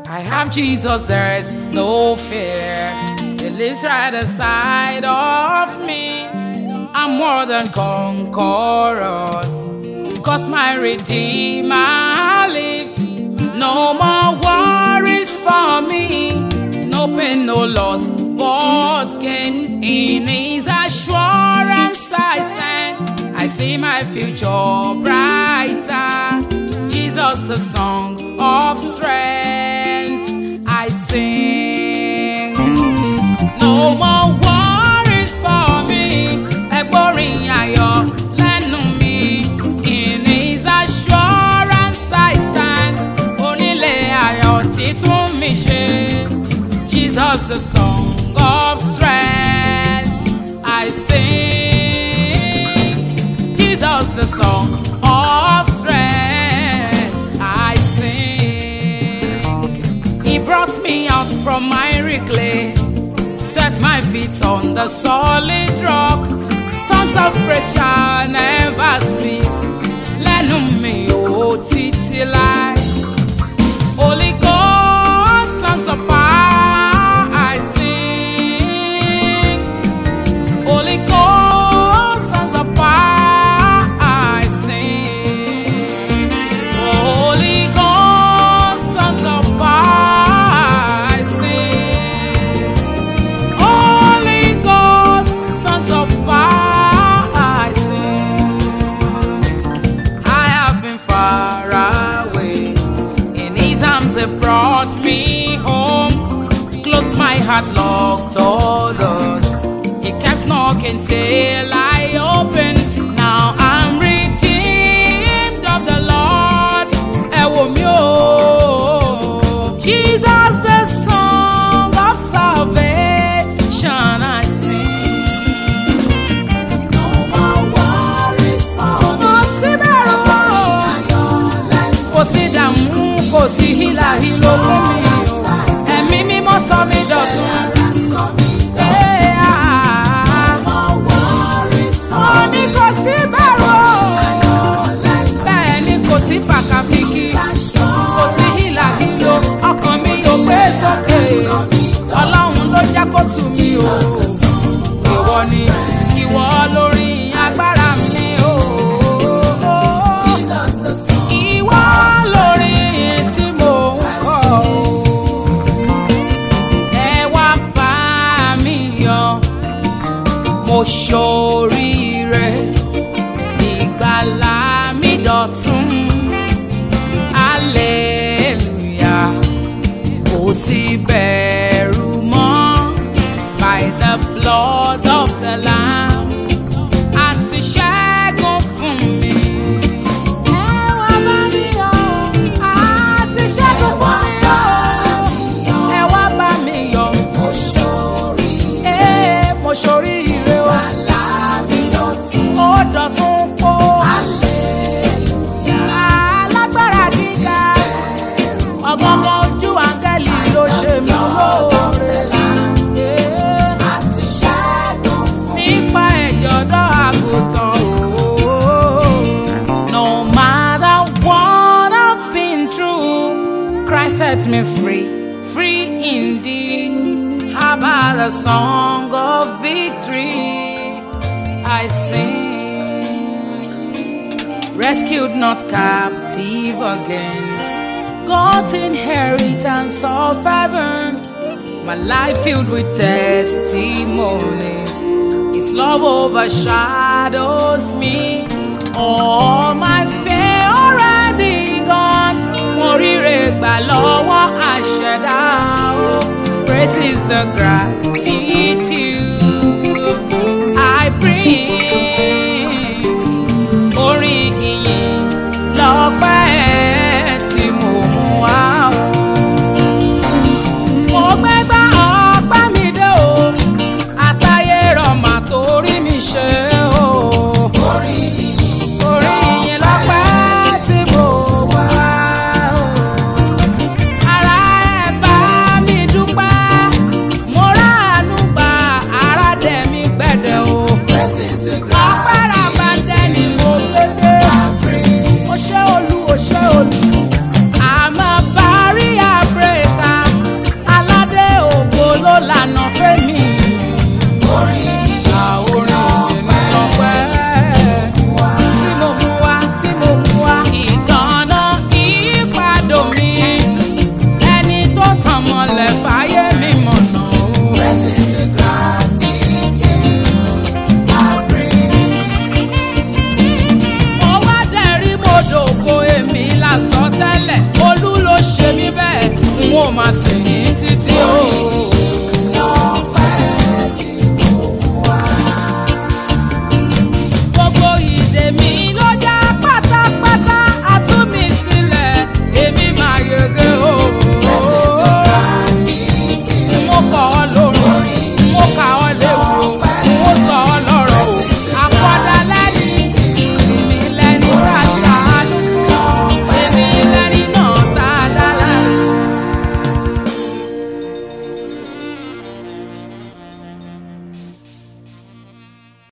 I have Jesus, there is no fear. He lives right inside of me. I'm more than conquerors, 'cause my Redeemer lives. No more worries for me, no pain, no loss, but gain. In His assurance I stand. I see my future brighter. Jesus, the song of strength I sing. No more worries for me. Ẹgbọ́rin ayọ̀ lẹ́nu mi. In His assurance I stand. Onílé ayọ̀ títún mi ṣe. Jesus, the song of strength I sing. Jesus, the song of strength I sing. He brought me out from miry clay, set my feet on the solid rock. Songs of praise shall never cease. Lẹ́nu mi ò títí láé. Holy Ghost, songs of power I sing. Holy Ghost, songs of power I sing. Holy Ghost, songs of power I sing. Holy Ghost, songs of power I sing. I have been far away. In His arms He brought me home. Closed my heart, locked all doors. He kept knocking till I opened. Now I'm redeemed of the Lord. Ẹ wò mí o. Jesus, the song of salvation I sing. No more worries for me. Kò sí bẹ̀rù o. Kò sí dààmú, kò sí hílàhílo fún mi o. Ẹ̀mí mímọ́ sọ mí dọ̀tun. Ní kò sí bẹ̀rù o. Bẹ́ẹ̀ ni kò sí fàkàfìkì, kò sí hílàhílo. Ọkàn mi yóò gbé sókè. Ọlọ́run ló jẹ́ kó tù mí o. Ìwọ ni ìwọ lórí agbára mi o. Ìwọ lórí tí mo ń kọ o. Ẹ wá bá mi yọ̀, mo ṣoríire, ìgbàlà mi dọ̀tun. Hallelujah, kò sí bẹ̀rù mọ́. By the blood of the Lamb, àti ṣẹ́gun fún mi. Ẹ wá bá mi yọ̀, àti ṣẹ́gun fún mi o. Ẹ wá bá mi yọ̀, mo ṣoríire o. Ó dọ̀tun po. Alágbára gíga, ọ̀gángan ojú áńgẹ́lì ló ṣe mí lóore. Nípa ẹ̀jẹ̀ ọ̀dọ́ àgùntàn o. No matter what I've been through, Christ set me free, free indeed. How about a song of victory I sing? Rescued, not captive again. God's inheritance of heaven. My life filled with testimonies. His love overshadows me. All my fear already gone. Mo ríre gbà lọ́wọ́ àṣẹ̀dá o. Praise is the gratitude I bring. Orin ìyìn lọ́pẹ́ tí mo mú wá o. Mo gbégbá ọpẹ́ mi dé o. Àtayé rọ̀mà torí mi ṣe o. Orin ìyìn lọ́pẹ́ tí mo wá o. Ara ẹ̀ bá mi dúpẹ́. Mo ráàánú máa sìn.